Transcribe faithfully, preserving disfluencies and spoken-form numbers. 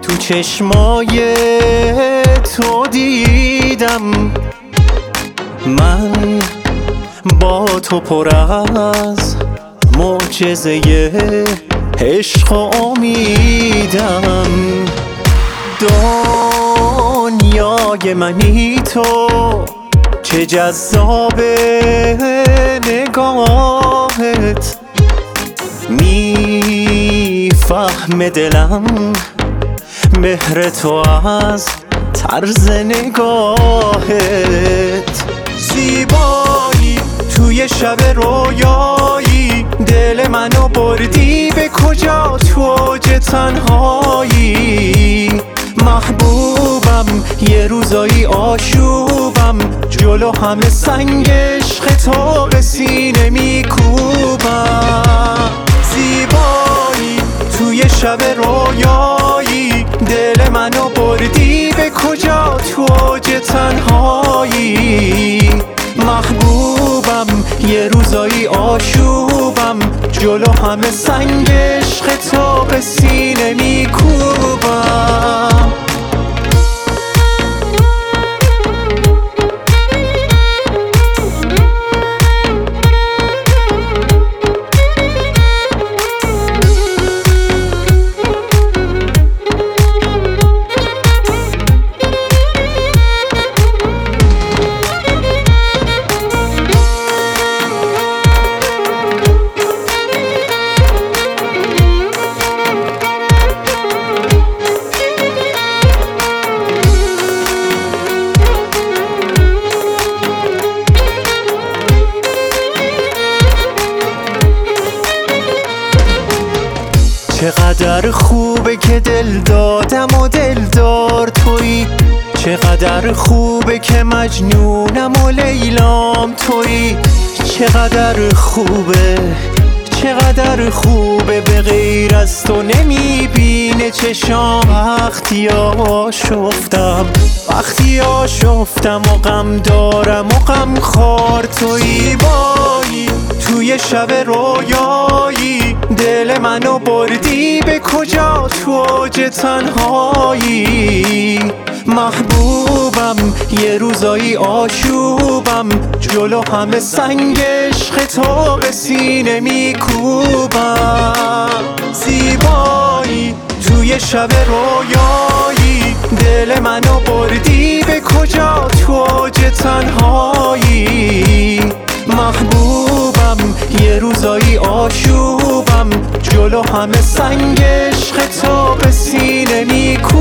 تو چشمای تو دیدم، من با تو پر از معجزه عشق و امیدم. دنیای منی تو، چه جذاب نگاهت، میفهمه دلم مهر تو از طرز نگاهت. زیبایی توی شب رویایی، دل منو بردی به کجا تو اوج تنهایی. محبوبم یه روزایی آشوبم، جلو همه سنگ عشق تو به سینه میکوبم. زیبایی توی شب رویایی، دل منو بردی به کجا تو اوج تنهایی. محبوبم یه روزایی آشوبم، جلو همه سنگ عشق تو به سینه میکوبم. چقدر خوبه که دل دادم و دلدار تویی، چقدر خوبه که مجنونم و لیلام تویی. چقدر خوبه چقدر خوبه به غیر از تو نمیبینه چشام. وقتی آشفتم وقتی آشفتم و غم دارم و غم خوار تویی. بایی توی شب رویایی، دل منو بردی به کجا تو اوج تنهایی. محبوبم یه روزایی آشوبم، جلو همه سنگ عشق تو به سینه میکوبم. زیبایی توی شب رویایی، دل منو بردی به کجا تو اوج تنهایی. محبوبم یه روزایی آشوبم، جلو همه سنگ عشق تو به سینه میکوبم.